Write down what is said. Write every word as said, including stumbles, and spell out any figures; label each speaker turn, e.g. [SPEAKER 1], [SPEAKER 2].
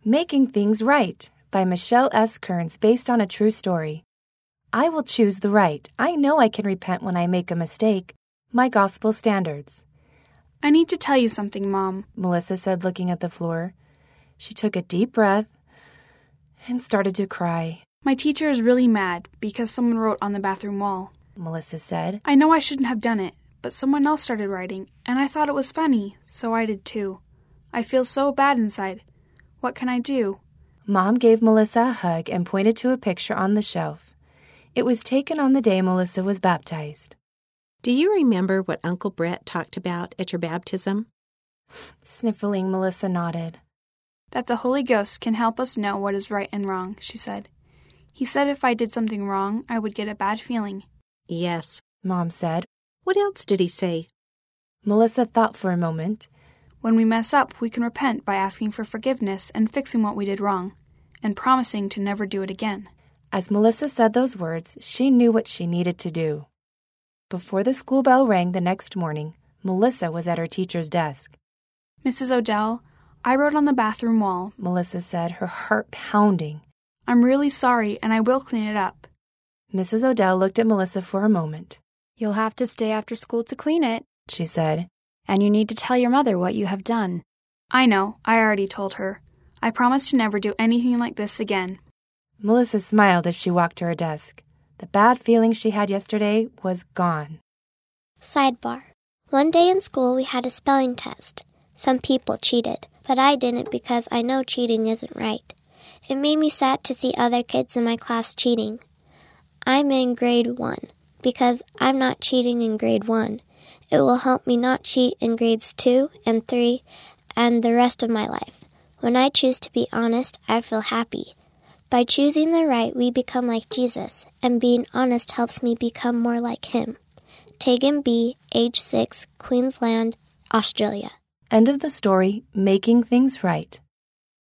[SPEAKER 1] Making Things Right by Michelle S. Kearns, based on a true story. I will choose the right. I know I can repent when I make a mistake. My gospel standards.
[SPEAKER 2] I need to tell you something, Mom,
[SPEAKER 1] Melissa said, looking at the floor. She took a deep breath and started to cry.
[SPEAKER 2] My teacher is really mad because someone wrote on the bathroom wall,
[SPEAKER 1] Melissa said.
[SPEAKER 2] I know I shouldn't have done it, but someone else started writing, and I thought it was funny, so I did too. I feel so bad inside. What can I do?
[SPEAKER 1] Mom gave Melissa a hug and pointed to a picture on the shelf. It was taken on the day Melissa was baptized.
[SPEAKER 3] Do you remember what Uncle Brett talked about at your baptism?
[SPEAKER 1] Sniffling, Melissa nodded.
[SPEAKER 2] That the Holy Ghost can help us know what is right and wrong, she said. He said if I did something wrong, I would get a bad feeling.
[SPEAKER 3] Yes,
[SPEAKER 1] Mom said.
[SPEAKER 3] What else did he say?
[SPEAKER 1] Melissa thought for a moment.
[SPEAKER 2] When we mess up, we can repent by asking for forgiveness and fixing what we did wrong, and promising to never do it again.
[SPEAKER 1] As Melissa said those words, she knew what she needed to do. Before the school bell rang the next morning, Melissa was at her teacher's desk.
[SPEAKER 2] Missus Odell, I wrote on the bathroom wall,
[SPEAKER 1] Melissa said, her heart pounding.
[SPEAKER 2] I'm really sorry, and I will clean it up.
[SPEAKER 1] Missus Odell looked at Melissa for a moment.
[SPEAKER 4] You'll have to stay after school to clean it,
[SPEAKER 1] she said.
[SPEAKER 4] And you need to tell your mother what you have done.
[SPEAKER 2] I know. I already told her. I promise to never do anything like this again.
[SPEAKER 1] Melissa smiled as she walked to her desk. The bad feeling she had yesterday was gone.
[SPEAKER 5] Sidebar. One day in school we had a spelling test. Some people cheated, but I didn't because I know cheating isn't right. It made me sad to see other kids in my class cheating. I'm in grade one. Because I'm not cheating in grade one. It will help me not cheat in grades two and three and the rest of my life. When I choose to be honest, I feel happy. By choosing the right, we become like Jesus, and being honest helps me become more like him. Tegan B., age six, Queensland, Australia.
[SPEAKER 1] End of the story, Making Things Right.